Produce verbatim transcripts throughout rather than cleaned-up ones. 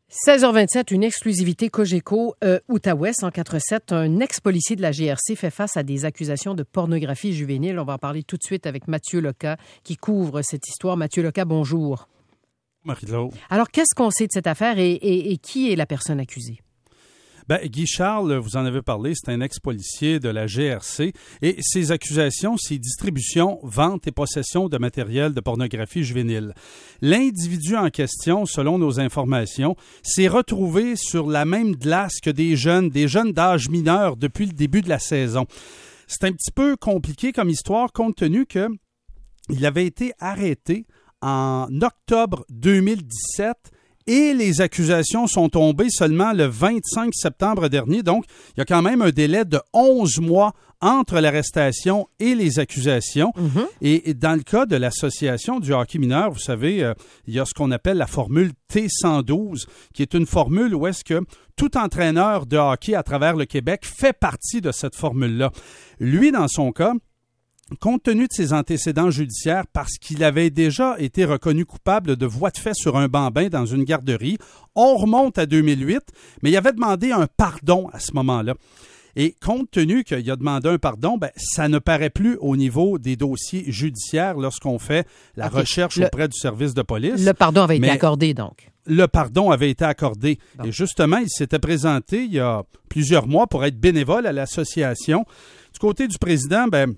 seize heures vingt-sept, une exclusivité Cogeco euh, Outaouais cent quatre-vingt-sept. Un ex-policier de la G R C fait face à des accusations de pornographie juvénile. On va en parler tout de suite avec Mathieu Leca qui couvre cette histoire. Mathieu Leca, bonjour. Marie-Claude. Alors, qu'est-ce qu'on sait de cette affaire et, et, et qui est la personne accusée? Ben, Guy Charles, vous en avez parlé, c'est un ex-policier de la G R C et ses accusations, c'est distribution, vente et possession de matériel de pornographie juvénile. L'individu en question, selon nos informations, s'est retrouvé sur la même glace que des jeunes, des jeunes d'âge mineur depuis le début de la saison. C'est un petit peu compliqué comme histoire compte tenu que il avait été arrêté en octobre deux mille dix-sept. Et les accusations sont tombées seulement le vingt-cinq septembre dernier. Donc, il y a quand même un délai de onze mois entre l'arrestation et les accusations. Mm-hmm. Et, et dans le cas de l'association du hockey mineur, vous savez, euh, il y a ce qu'on appelle la formule T cent douze, qui est une formule où est-ce que tout entraîneur de hockey à travers le Québec fait partie de cette formule-là. Lui, dans son cas, compte tenu de ses antécédents judiciaires, parce qu'il avait déjà été reconnu coupable de voies de fait sur un bambin dans une garderie, on remonte à deux mille huit, mais il avait demandé un pardon à ce moment-là. Et compte tenu qu'il a demandé un pardon, ben, ça ne paraît plus au niveau des dossiers judiciaires lorsqu'on fait la okay. recherche le, auprès du service de police. Le pardon avait été accordé, donc. Le pardon avait été accordé. Bon. Et justement, il s'était présenté il y a plusieurs mois pour être bénévole à l'association. Du côté du président, ben,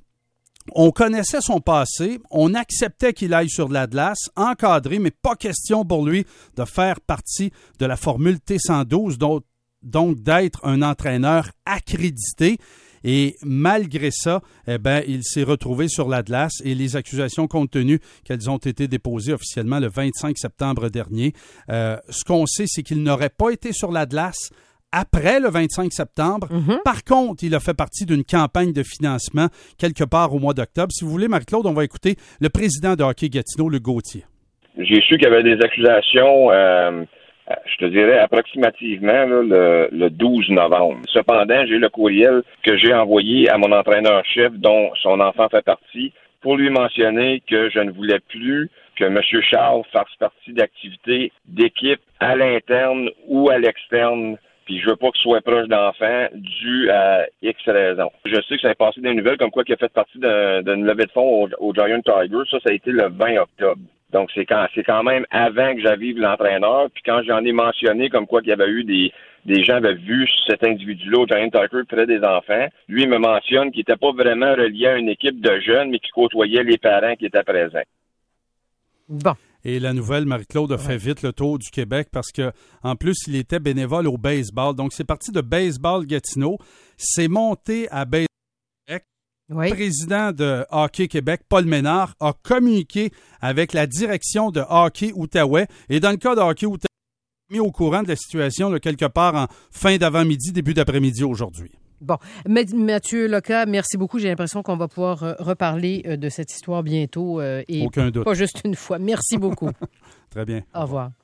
on connaissait son passé, on acceptait qu'il aille sur de la glace, encadré, mais pas question pour lui de faire partie de la formule T cent douze, donc, donc d'être un entraîneur accrédité. Et malgré ça, eh ben, il s'est retrouvé sur la glace et les accusations, compte tenu qu'elles ont été déposées officiellement le vingt-cinq septembre dernier, euh, ce qu'on sait, c'est qu'il n'aurait pas été sur la glace après le vingt-cinq septembre. Mm-hmm. Par contre, il a fait partie d'une campagne de financement quelque part au mois d'octobre. Si vous voulez, Marie-Claude, on va écouter le président de Hockey Gatineau, Luc Gauthier. J'ai su qu'il y avait des accusations, euh, je te dirais approximativement là, le, le douze novembre. Cependant, j'ai le courriel que j'ai envoyé à mon entraîneur-chef, dont son enfant fait partie, pour lui mentionner que je ne voulais plus que M. Charles fasse partie d'activités d'équipe à l'interne ou à l'externe. Puis je veux pas qu'il soit proche d'enfants dû à X raisons. Je sais que ça a passé des nouvelles comme quoi qu'il a fait partie d'un, d'une levée de fonds au, au Giant Tiger. Ça, ça a été le vingt octobre. Donc c'est quand c'est quand même avant que j'avive l'entraîneur. Puis quand j'en ai mentionné comme quoi qu'il y avait eu des des gens avaient vu cet individu-là au Giant Tiger près des enfants, lui il me mentionne qu'il n'était pas vraiment relié à une équipe de jeunes, mais qui côtoyait les parents qui étaient présents. Bon. Et la nouvelle, Marie-Claude, a fait vite le tour du Québec parce que en plus, il était bénévole au baseball. Donc, c'est parti de Baseball Gatineau. C'est monté à Baseball Québec. Oui. Le président de Hockey Québec, Paul Ménard, a communiqué avec la direction de Hockey Outaouais. Et dans le cas de Hockey Outaouais, il a mis au courant de la situation là, quelque part en fin d'avant-midi, début d'après-midi aujourd'hui. Bon, Mathieu Leca, merci beaucoup. J'ai l'impression qu'on va pouvoir euh, reparler euh, de cette histoire bientôt. Euh, et Aucun doute. Pas juste une fois. Merci beaucoup. Très bien. Au revoir.